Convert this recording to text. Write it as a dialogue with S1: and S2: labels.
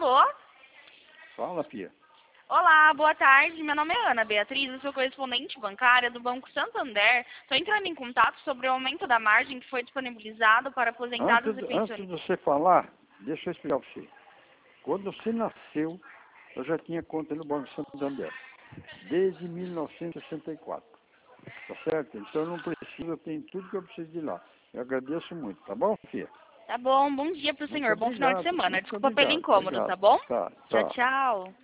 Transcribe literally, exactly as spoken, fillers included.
S1: Alô?
S2: Fala, Pia.
S1: Olá, boa tarde. Meu nome é Ana Beatriz, eu sou correspondente bancária do Banco Santander. Estou entrando em contato sobre o aumento da margem que foi disponibilizado para aposentados
S2: Antes,
S1: e
S2: antes de
S1: pensionistas.
S2: você falar, deixa eu explicar para você. Quando você nasceu, eu já tinha conta no Banco Santander. Desde mil novecentos e sessenta e quatro. Tá certo? Então eu não preciso, eu tenho tudo que eu preciso de lá. Eu agradeço muito, tá bom, Fia?
S1: Tá bom, bom dia para o
S2: Muito
S1: senhor, bom final de
S2: obrigado,
S1: semana.
S2: muito
S1: Desculpa pelo
S2: obrigado.
S1: incômodo,
S2: Obrigado.
S1: tá bom?
S2: Tá,
S1: Tchau,
S2: tá.
S1: tchau.